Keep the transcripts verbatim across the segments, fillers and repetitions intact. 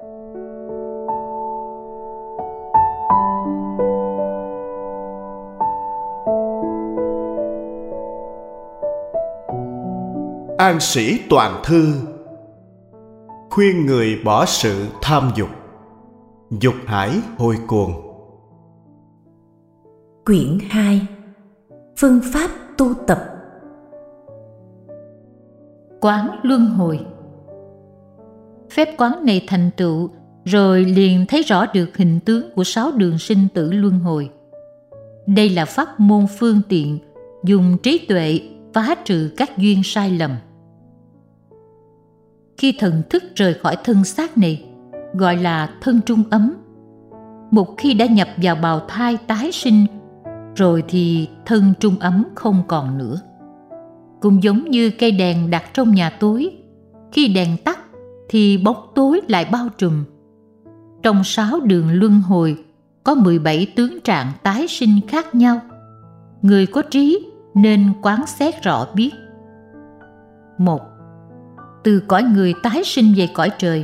An sĩ toàn thư khuyên người bỏ sự tham dục, dục hải hồi cuồng. Quyển hai. Phương pháp tu tập. Quán luân hồi. Phép quán này thành tựu rồi liền thấy rõ được hình tướng của sáu đường sinh tử luân hồi. Đây là pháp môn phương tiện dùng trí tuệ phá trừ các duyên sai lầm. Khi thần thức rời khỏi thân xác này, gọi là thân trung ấm. Một khi đã nhập vào bào thai tái sinh, rồi thì thân trung ấm không còn nữa. Cũng giống như cây đèn đặt trong nhà tối, khi đèn tắt thì bóng tối lại bao trùm. Trong sáu đường luân hồi có mười bảy tướng trạng tái sinh khác nhau. Người có trí nên quán xét rõ biết. Một. Từ cõi người tái sinh về cõi trời.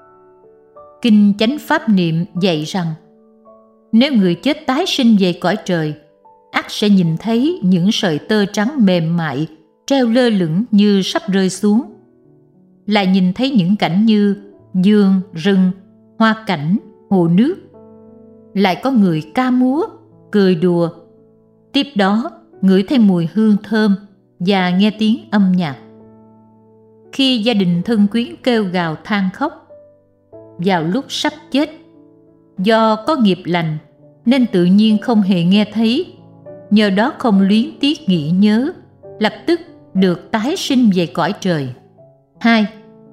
Kinh Chánh Pháp Niệm dạy rằng, nếu người chết tái sinh về cõi trời, ắt sẽ nhìn thấy những sợi tơ trắng mềm mại treo lơ lửng như sắp rơi xuống. Lại nhìn thấy những cảnh như vườn, rừng, hoa cảnh, hồ nước. Lại có người ca múa, cười đùa. Tiếp đó, ngửi thấy mùi hương thơm và nghe tiếng âm nhạc. Khi gia đình thân quyến kêu gào than khóc, vào lúc sắp chết, do có nghiệp lành nên tự nhiên không hề nghe thấy, nhờ đó không luyến tiếc nghĩ nhớ, lập tức được tái sinh về cõi trời. Hai.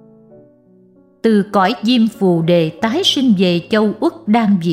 Từ cõi Diêm Phù Đề tái sinh về châu Uất Đan Việt.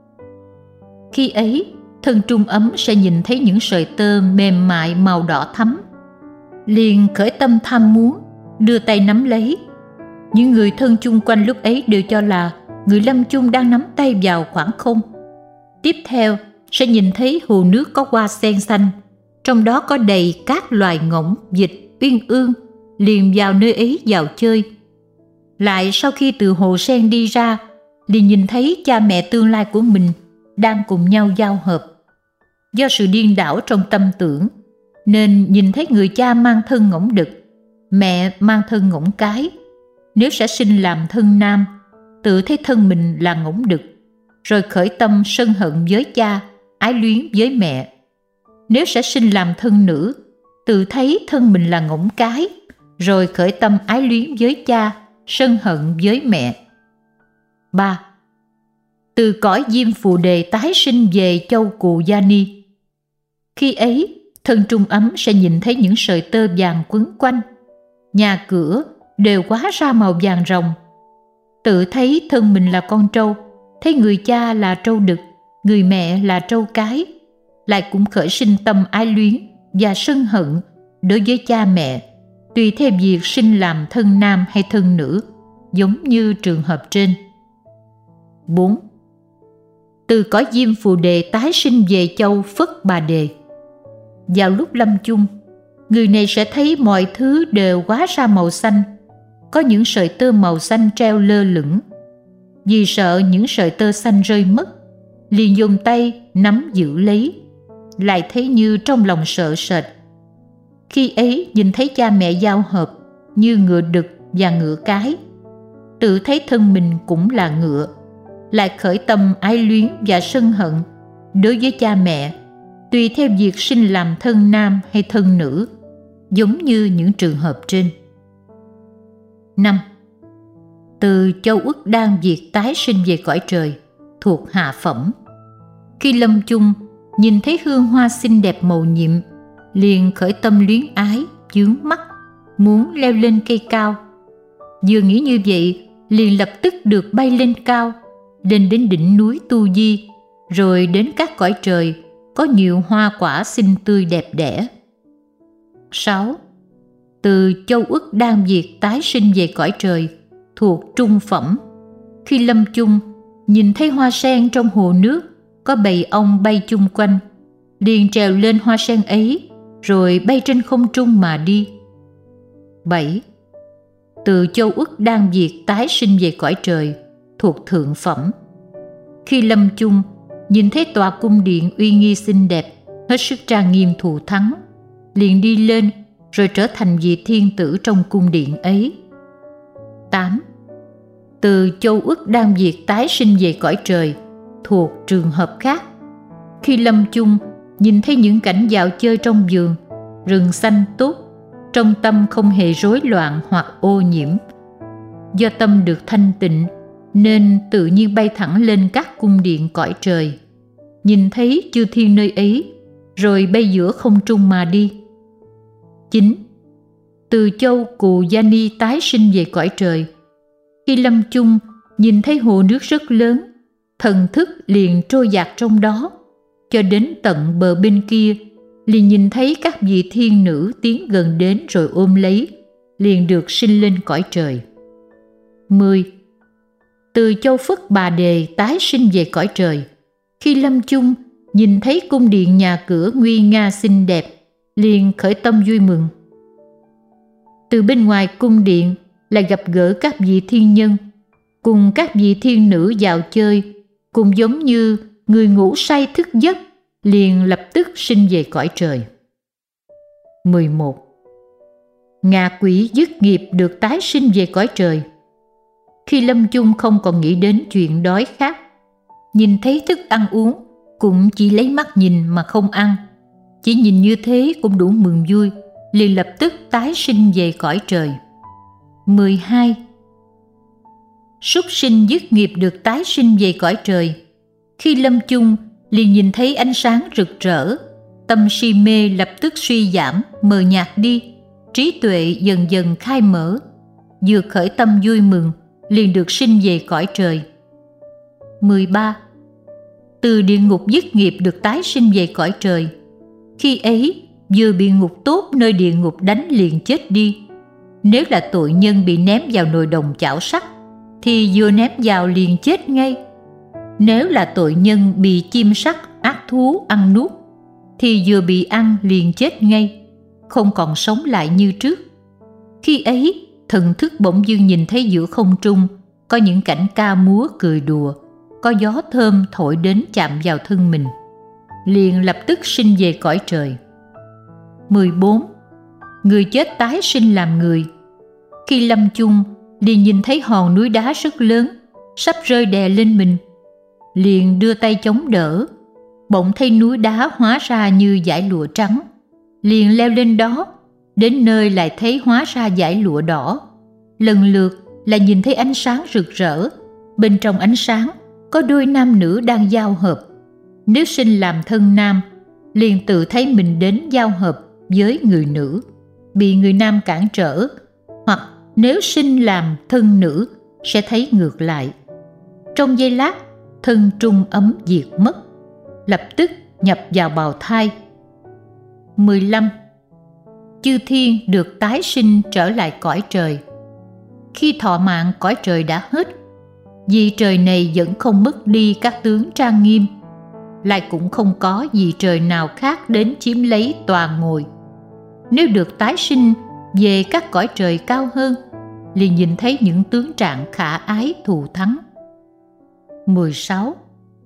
Khi ấy, thân trung ấm sẽ nhìn thấy những sợi tơ mềm mại màu đỏ thắm, liền khởi tâm tham muốn, đưa tay nắm lấy. Những người thân chung quanh lúc ấy đều cho là người lâm chung đang nắm tay vào khoảng không. Tiếp theo sẽ nhìn thấy hồ nước có hoa sen xanh, trong đó có đầy các loài ngỗng, vịt, uyên ương, liền vào nơi ấy vào chơi. Lại sau khi từ hồ sen đi ra, liền nhìn thấy cha mẹ tương lai của mình đang cùng nhau giao hợp. Do sự điên đảo trong tâm tưởng, nên nhìn thấy người cha mang thân ngỗng đực, mẹ mang thân ngỗng cái. Nếu sẽ sinh làm thân nam, tự thấy thân mình là ngỗng đực, rồi khởi tâm sân hận với cha, ái luyến với mẹ. Nếu sẽ sinh làm thân nữ, tự thấy thân mình là ngỗng cái, rồi khởi tâm ái luyến với cha, sân hận với mẹ. Ba. Từ cõi Diêm Phù Đề tái sinh về châu Cù Gia Ni. Khi ấy, thân trung ấm sẽ nhìn thấy những sợi tơ vàng quấn quanh. Nhà cửa đều hóa ra màu vàng rồng. Tự thấy thân mình là con trâu, thấy người cha là trâu đực, người mẹ là trâu cái. Lại cũng khởi sinh tâm ái luyến và sân hận đối với cha mẹ, tùy theo việc sinh làm thân nam hay thân nữ, giống như trường hợp trên. Bốn. Từ cõi Diêm Phù Đề tái sinh về châu Phất Bà Đề. Vào lúc lâm chung, người này sẽ thấy mọi thứ đều hóa ra màu xanh, có những sợi tơ màu xanh treo lơ lửng. Vì sợ những sợi tơ xanh rơi mất, liền dùng tay nắm giữ lấy, lại thấy như trong lòng sợ sệt. Khi ấy nhìn thấy cha mẹ giao hợp như ngựa đực và ngựa cái, tự thấy thân mình cũng là ngựa, lại khởi tâm ái luyến và sân hận đối với cha mẹ, tùy theo việc sinh làm thân nam hay thân nữ, giống như những trường hợp trên. Năm. Từ châu Uất Đan Việt tái sinh về cõi trời, thuộc hạ phẩm. Khi lâm chung, nhìn thấy hương hoa xinh đẹp màu nhiệm, liền khởi tâm luyến ái, chướng mắt, muốn leo lên cây cao. Vừa nghĩ như vậy, liền lập tức được bay lên cao, lên đến đỉnh núi Tu Di, rồi đến các cõi trời có nhiều hoa quả xinh tươi đẹp đẽ. Sáu. Từ châu Uất Đan Việt tái sinh về cõi trời, thuộc trung phẩm. Khi lâm chung, nhìn thấy hoa sen trong hồ nước, có bầy ong bay chung quanh, liền trèo lên hoa sen ấy, rồi bay trên không trung mà đi. Bảy. Từ châu Uất Đan Việt tái sinh về cõi trời, thuộc thuộc thượng phẩm. Khi lâm chung, nhìn thấy tòa cung điện uy nghi xinh đẹp, hết sức trang nghiêm thù thắng, liền đi lên rồi trở thành vị thiên tử trong cung điện ấy. tám. Từ Châu Uất Đan Việt tái sinh về cõi trời, thuộc trường hợp khác. Khi lâm chung, nhìn thấy những cảnh dạo chơi trong vườn, rừng xanh tốt, trong tâm không hề rối loạn hoặc ô nhiễm. Do tâm được thanh tịnh, nên tự nhiên bay thẳng lên các cung điện cõi trời, nhìn thấy chư thiên nơi ấy, rồi bay giữa không trung mà đi. chín. Từ Châu Cù Gia Ni tái sinh về cõi trời. Khi lâm chung, nhìn thấy hồ nước rất lớn, thần thức liền trôi dạt trong đó, cho đến tận bờ bên kia, liền nhìn thấy các vị thiên nữ tiến gần đến rồi ôm lấy, liền được sinh lên cõi trời. mười. Từ Châu Phất Bà Đề tái sinh về cõi trời. Khi lâm chung, nhìn thấy cung điện nhà cửa nguy nga xinh đẹp, liền khởi tâm vui mừng. Từ bên ngoài cung điện lại gặp gỡ các vị thiên nhân, cùng các vị thiên nữ dạo chơi, cùng giống như người ngủ say thức giấc, liền lập tức sinh về cõi trời. mười một. Ngạ quỷ dứt nghiệp được tái sinh về cõi trời. Khi lâm chung không còn nghĩ đến chuyện đói khát, nhìn thấy thức ăn uống cũng chỉ lấy mắt nhìn mà không ăn, chỉ nhìn như thế cũng đủ mừng vui, liền lập tức tái sinh về cõi trời. mười hai. Súc sinh dứt nghiệp được tái sinh về cõi trời. Khi lâm chung, liền nhìn thấy ánh sáng rực rỡ, tâm si mê lập tức suy giảm, mờ nhạt đi, trí tuệ dần dần khai mở, vừa khởi tâm vui mừng, liền được sinh về cõi trời. mười ba. Từ địa ngục dứt nghiệp được tái sinh về cõi trời. Khi ấy, vừa bị ngục tốt nơi địa ngục đánh liền chết đi. Nếu là tội nhân bị ném vào nồi đồng chảo sắt, thì vừa ném vào liền chết ngay. Nếu là tội nhân bị chim sắt ác thú ăn nuốt, thì vừa bị ăn liền chết ngay, không còn sống lại như trước. Khi ấy, thần thức bỗng dưng nhìn thấy giữa không trung có những cảnh ca múa cười đùa, có gió thơm thổi đến chạm vào thân mình, liền lập tức sinh về cõi trời. mười bốn. Người chết tái sinh làm người. Khi lâm chung, liền nhìn thấy hòn núi đá rất lớn, sắp rơi đè lên mình, liền đưa tay chống đỡ, bỗng thấy núi đá hóa ra như dải lụa trắng, liền leo lên đó, đến nơi lại thấy hóa ra dải lụa đỏ. Lần lượt là nhìn thấy ánh sáng rực rỡ, bên trong ánh sáng có đôi nam nữ đang giao hợp. Nếu sinh làm thân nam, liền tự thấy mình đến giao hợp với người nữ, bị người nam cản trở, hoặc nếu sinh làm thân nữ sẽ thấy ngược lại. Trong giây lát, thân trung ấm diệt mất, lập tức nhập vào bào thai. mười lăm. Chư thiên được tái sinh trở lại cõi trời. Khi thọ mạng cõi trời đã hết, vì trời này vẫn không mất đi các tướng trang nghiêm, lại cũng không có vì trời nào khác đến chiếm lấy tòa ngồi. Nếu được tái sinh về các cõi trời cao hơn, liền nhìn thấy những tướng trạng khả ái thù thắng. mười sáu.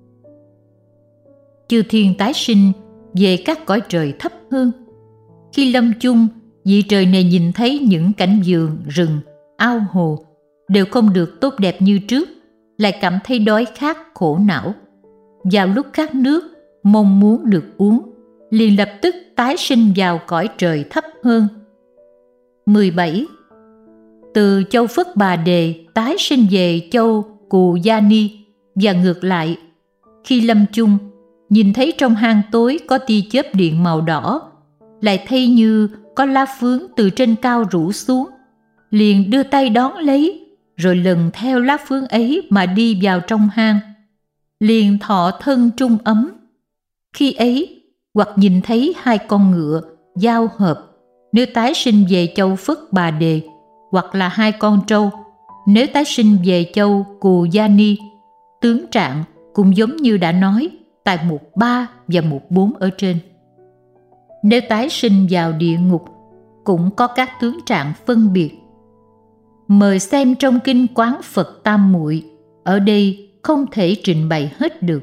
Chư thiên tái sinh về các cõi trời thấp hơn. Khi lâm chung, vị trời này nhìn thấy những cảnh vườn, rừng, ao hồ đều không được tốt đẹp như trước, lại cảm thấy đói khát khổ não. Vào lúc khát nước, mong muốn được uống, liền lập tức tái sinh vào cõi trời thấp hơn. mười bảy. Từ Châu Phất Bà Đề tái sinh về Châu Cù Gia Ni và ngược lại. Khi lâm chung, nhìn thấy trong hang tối có tia chớp điện màu đỏ, lại thấy như có lá phướng từ trên cao rủ xuống, liền đưa tay đón lấy, rồi lần theo lá phướng ấy mà đi vào trong hang, liền thọ thân trung ấm. Khi ấy, hoặc nhìn thấy hai con ngựa giao hợp, nếu tái sinh về Châu Phất Bà Đề, hoặc là hai con trâu, nếu tái sinh về Châu Cù Gia Ni, tướng trạng cũng giống như đã nói tại mục ba và mục bốn ở trên. Nếu tái sinh vào địa ngục, cũng có các tướng trạng phân biệt. Mời xem trong kinh Quán Phật Tam Muội, ở đây không thể trình bày hết được.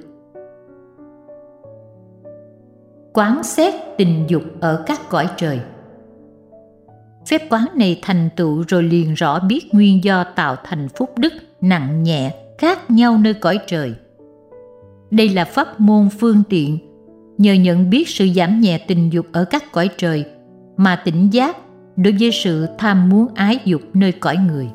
Quán xét tình dục ở các cõi trời. Phép quán này thành tựu rồi liền rõ biết nguyên do tạo thành phúc đức nặng nhẹ khác nhau nơi cõi trời. Đây là pháp môn phương tiện, nhờ nhận biết sự giảm nhẹ tình dục ở các cõi trời mà tỉnh giác đối với sự tham muốn ái dục nơi cõi người.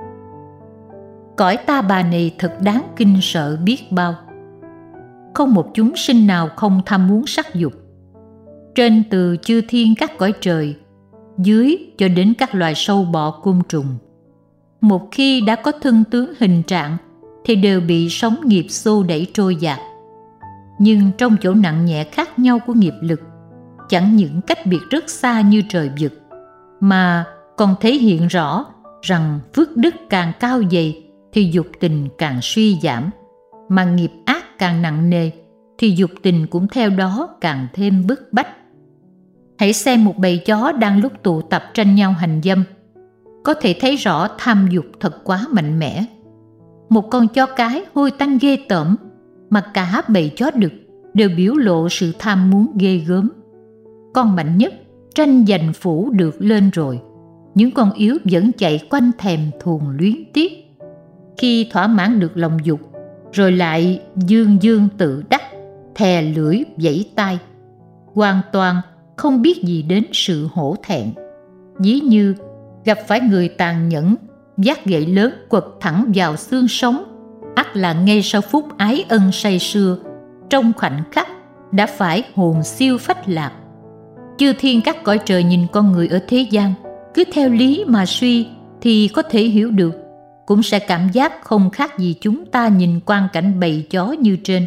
Cõi ta bà này thật đáng kinh sợ biết bao. Không một chúng sinh nào không tham muốn sắc dục. Trên từ chư thiên các cõi trời, dưới cho đến các loài sâu bọ côn trùng, một khi đã có thân tướng hình trạng thì đều bị sóng nghiệp xô đẩy trôi dạt. Nhưng trong chỗ nặng nhẹ khác nhau của nghiệp lực, chẳng những cách biệt rất xa như trời vực, mà còn thể hiện rõ rằng phước đức càng cao dày thì dục tình càng suy giảm, mà nghiệp ác càng nặng nề thì dục tình cũng theo đó càng thêm bức bách. Hãy xem một bầy chó đang lúc tụ tập tranh nhau hành dâm, có thể thấy rõ tham dục thật quá mạnh mẽ. Một con chó cái hôi tanh ghê tởm, mà cả bầy chó đực đều biểu lộ sự tham muốn ghê gớm. Con mạnh nhất tranh giành phủ được lên rồi, những con yếu vẫn chạy quanh thèm thuồng luyến tiếc. Khi thỏa mãn được lòng dục, rồi lại dương dương tự đắc, thè lưỡi vẫy tai, hoàn toàn không biết gì đến sự hổ thẹn. Ví như gặp phải người tàn nhẫn, vác gậy lớn quật thẳng vào xương sống, ắt là ngay sau phút ái ân say sưa, trong khoảnh khắc đã phải hồn siêu phách lạc. Chư thiên các cõi trời nhìn con người ở thế gian, cứ theo lý mà suy thì có thể hiểu được, cũng sẽ cảm giác không khác gì chúng ta nhìn quang cảnh bầy chó như trên.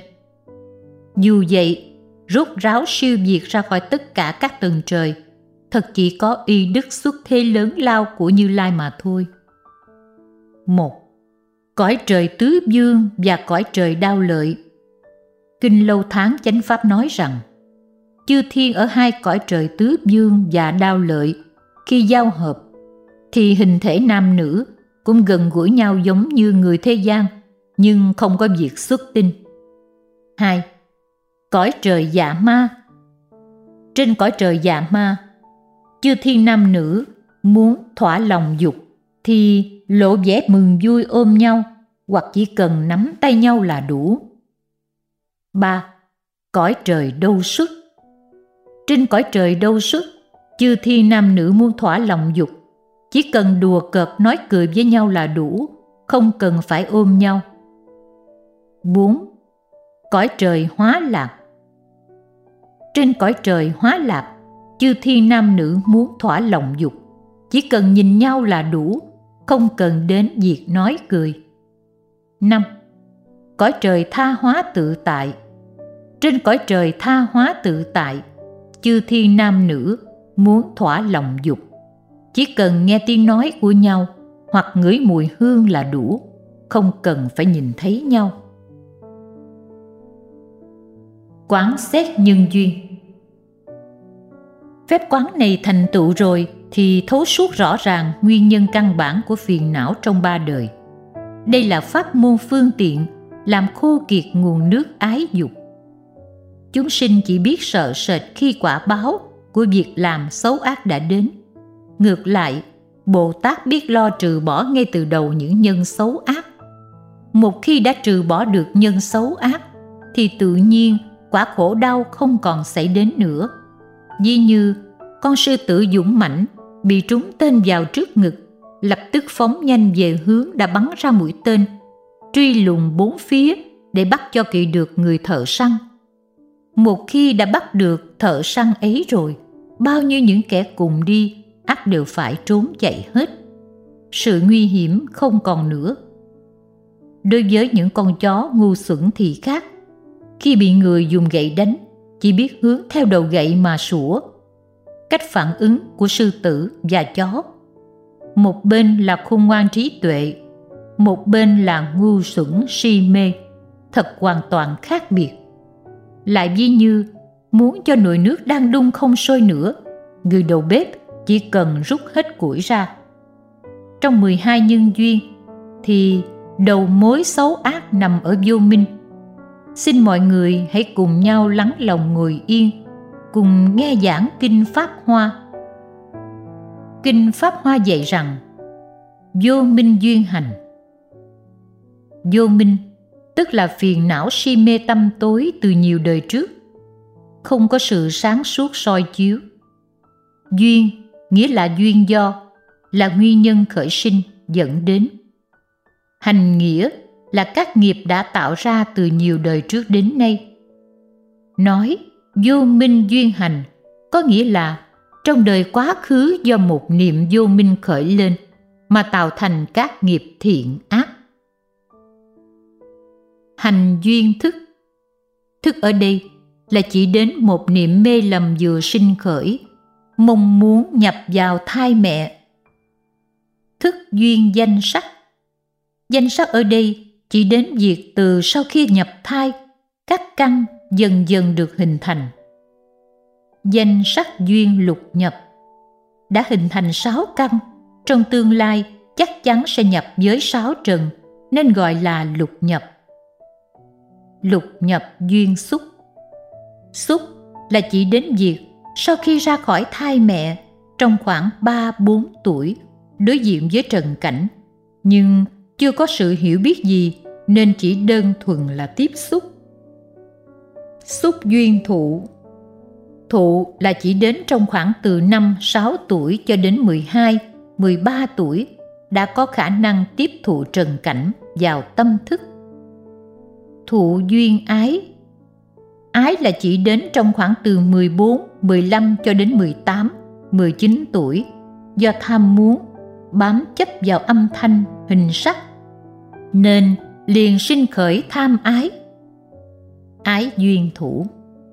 Dù vậy, rốt ráo siêu việt ra khỏi tất cả các tầng trời, thật chỉ có y đức xuất thế lớn lao của Như Lai mà thôi. Một. Cõi trời tứ dương và cõi trời đao lợi. Kinh Lâu Tháng Chánh Pháp nói rằng, chư thiên ở hai cõi trời tứ dương và đao lợi khi giao hợp thì hình thể nam nữ cũng gần gũi nhau giống như người thế gian, nhưng không có việc xuất tinh. Hai. Cõi trời dạ ma. Trên cõi trời dạ ma, chư thiên nam nữ muốn thỏa lòng dục thì lộ vẻ mừng vui ôm nhau, hoặc chỉ cần nắm tay nhau là đủ. Ba. Cõi trời đâu xuất. Trên cõi trời đâu xuất, chư thiên nam nữ muốn thỏa lòng dục, chỉ cần đùa cợt nói cười với nhau là đủ, không cần phải ôm nhau. Bốn. Cõi trời hóa lạc. Trên cõi trời hóa lạc, chư thiên nam nữ muốn thỏa lòng dục, chỉ cần nhìn nhau là đủ, không cần đến việc nói cười. Năm. Cõi trời tha hóa tự tại. Trên cõi trời tha hóa tự tại, chư thiên nam nữ muốn thỏa lòng dục, chỉ cần nghe tiếng nói của nhau hoặc ngửi mùi hương là đủ, không cần phải nhìn thấy nhau. Quán xét nhân duyên. Phép quán này thành tựu rồi thì thấu suốt rõ ràng nguyên nhân căn bản của phiền não trong ba đời. Đây là pháp môn phương tiện làm khô kiệt nguồn nước ái dục. Chúng sinh chỉ biết sợ sệt khi quả báo của việc làm xấu ác đã đến. Ngược lại, Bồ Tát biết lo trừ bỏ ngay từ đầu những nhân xấu ác. Một khi đã trừ bỏ được nhân xấu ác thì tự nhiên quả khổ đau không còn xảy đến nữa. Ví như con sư tử dũng mãnh bị trúng tên vào trước ngực, lập tức phóng nhanh về hướng đã bắn ra mũi tên, truy lùng bốn phía để bắt cho kịp được người thợ săn. Một khi đã bắt được thợ săn ấy rồi, bao nhiêu những kẻ cùng đi ắt đều phải trốn chạy hết. Sự nguy hiểm không còn nữa. Đối với những con chó ngu xuẩn thì khác. Khi bị người dùng gậy đánh, chỉ biết hướng theo đầu gậy mà sủa. Cách phản ứng của sư tử và chó, một bên là khôn ngoan trí tuệ, một bên là ngu xuẩn si mê, thật hoàn toàn khác biệt. Lại ví như muốn cho nồi nước đang đun không sôi nữa, người đầu bếp chỉ cần rút hết củi ra. Trong mười hai nhân duyên thì đầu mối xấu ác nằm ở vô minh. Xin mọi người hãy cùng nhau lắng lòng ngồi yên, cùng nghe giảng Kinh Pháp Hoa. Kinh Pháp Hoa dạy rằng vô minh duyên hành. Vô minh tức là phiền não si mê tâm tối từ nhiều đời trước, không có sự sáng suốt soi chiếu. Duyên nghĩa là duyên do, là nguyên nhân khởi sinh dẫn đến. Hành nghĩa là các nghiệp đã tạo ra từ nhiều đời trước đến nay. Nói vô minh duyên hành có nghĩa là trong đời quá khứ do một niệm vô minh khởi lên mà tạo thành các nghiệp thiện ác. Hành duyên thức. Thức ở đây là chỉ đến một niệm mê lầm vừa sinh khởi, mong muốn nhập vào thai mẹ. Thức duyên danh sắc. Danh sắc ở đây chỉ đến việc từ sau khi nhập thai, các căn dần dần được hình thành. Danh sắc duyên lục nhập. Đã hình thành sáu căn, trong tương lai chắc chắn sẽ nhập với sáu trần, nên gọi là lục nhập. Lục nhập duyên xúc. Xúc là chỉ đến việc sau khi ra khỏi thai mẹ, trong khoảng ba bốn tuổi, đối diện với trần cảnh, nhưng chưa có sự hiểu biết gì nên chỉ đơn thuần là tiếp xúc. Xúc duyên thụ. Thụ là chỉ đến trong khoảng từ năm sáu tuổi cho đến mười hai, mười ba tuổi đã có khả năng tiếp thụ trần cảnh vào tâm thức. Thụ duyên ái. Ái là chỉ đến trong khoảng từ mười bốn, mười lăm cho đến mười tám, mười chín tuổi, do tham muốn, bám chấp vào âm thanh, hình sắc, nên liền sinh khởi tham ái. Ái duyên thủ.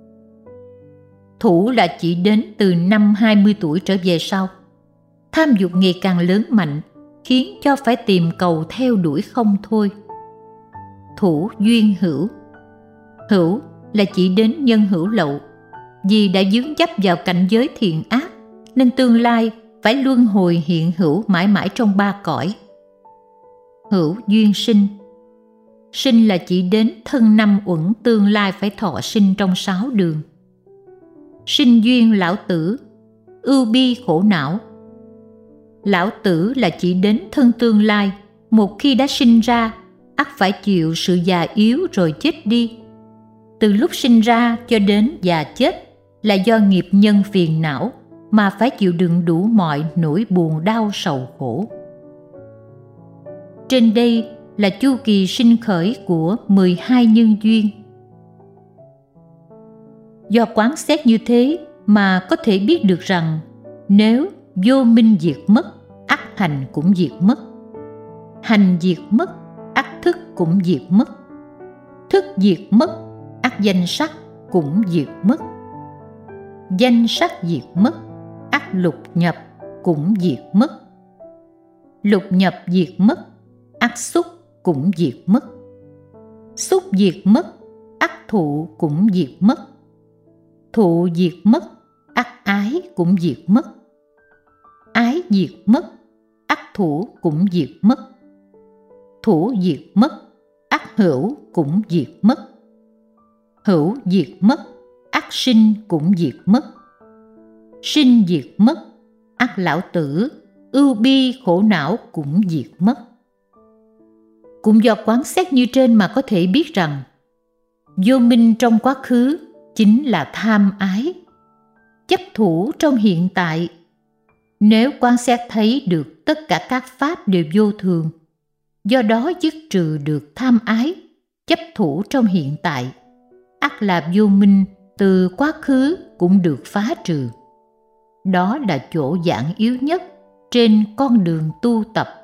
Thủ là chỉ đến từ năm hai mươi tuổi trở về sau. Tham dục ngày càng lớn mạnh, khiến cho phải tìm cầu theo đuổi không thôi. Thủ duyên hữu. Hữu là chỉ đến nhân hữu lậu. Vì đã dướng chấp vào cảnh giới thiện ác, nên tương lai phải luân hồi hiện hữu mãi mãi trong ba cõi. Hữu duyên sinh. Sinh là chỉ đến thân năm uẩn tương lai phải thọ sinh trong sáu đường. Sinh duyên lão tử. Ưu bi khổ não. Lão tử là chỉ đến thân tương lai, một khi đã sinh ra, ắt phải chịu sự già yếu rồi chết đi. Từ lúc sinh ra cho đến già chết là do nghiệp nhân phiền não mà phải chịu đựng đủ mọi nỗi buồn đau sầu khổ. Trên đây là chu kỳ sinh khởi của mười hai nhân duyên. Do quán xét như thế mà có thể biết được rằng nếu vô minh diệt mất, ắt hành cũng diệt mất. Hành diệt mất, ắt thức cũng diệt mất. Thức diệt mất, ắt danh sắc cũng diệt mất. Danh sắc diệt mất, ắt lục nhập cũng diệt mất. Lục nhập diệt mất, ắt xúc cũng diệt mất. Xúc diệt mất, ắt thụ cũng diệt mất. Thụ diệt mất, ắt ái cũng diệt mất. Ái diệt mất, ắt thủ cũng diệt mất. Thủ diệt mất, ắt hữu cũng diệt mất. Hữu diệt mất, ắt sinh cũng diệt mất. Sinh diệt mất, ắt lão tử, ưu bi khổ não cũng diệt mất. Cũng do quán xét như trên mà có thể biết rằng vô minh trong quá khứ chính là tham ái, chấp thủ trong hiện tại. Nếu quan sát thấy được tất cả các pháp đều vô thường, do đó dứt trừ được tham ái, chấp thủ trong hiện tại, ắt là vô minh từ quá khứ cũng được phá trừ. Đó là chỗ giảng yếu nhất trên con đường tu tập.